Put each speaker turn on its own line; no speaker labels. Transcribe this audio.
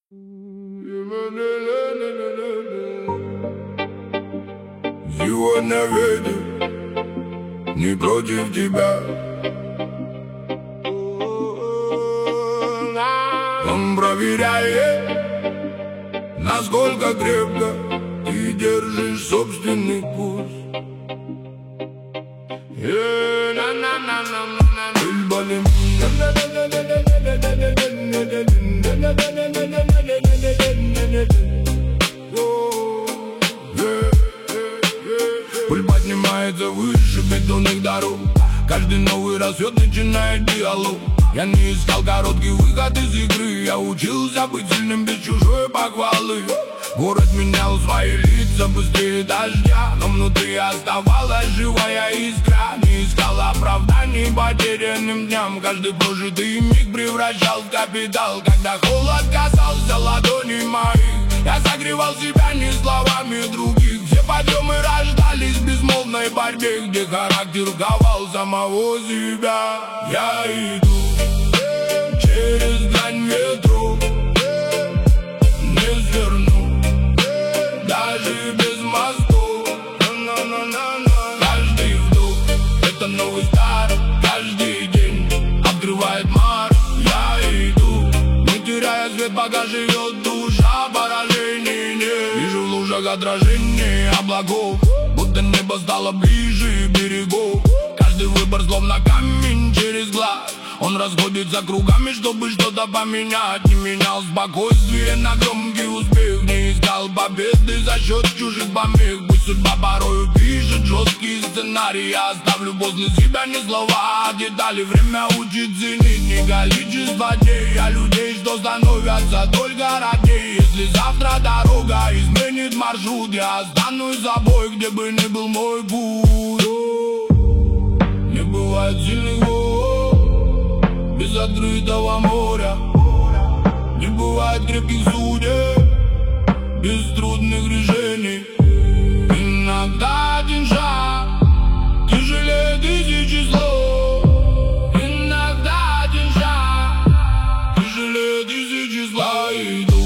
Сегодня ветер не против тебя. Он проверяет, насколько крепко ты держишь собственный курс. Пыль поднимается выше бетонных дорог. Каждый новый рассвет начинает диалог. Я не искал короткий выход из игры. Я учился быть сильным без чужой похвалы. Город менял свои лица быстрее дождя, но внутри оставалась живая искра. Не искал оправданий потерянным дням. Каждый прожитый миг превращал в капитал. Когда холод касался ладоней моих, я согревал себя не словами других. Все подъемы рождались в безмолвной борьбе, где характер ковал самого себя. Я иду через грань ветру, не сверну даже без мостов. Каждый вдох — это новый старт. Каждый день открывает марш. Я иду, не теряя свет, пока живет душа. Поражений нет. Вижу в лужах отражение облаков, будто небо стало ближе берегов. Каждый выбор словно камень через глаз. Он расходится кругами, чтобы что-то поменять. Не менял спокойствие на громкий успех. Не искал победы за счет чужих помех. Пусть судьба порою пишет жесткий сценарий. Я оставлю после себя не слова, а детали. Время учит ценить не количество дней, а людей, что становятся только родней. Если завтра дорога изменит маршрут, я останусь собой, где бы ни был мой путь. Не бывает сильных без открытого моря, не бывает крепких судеб без трудных решений. Иногда один шаг тяжелее тысячи слов. Иногда один шаг тяжелее тысячи слов.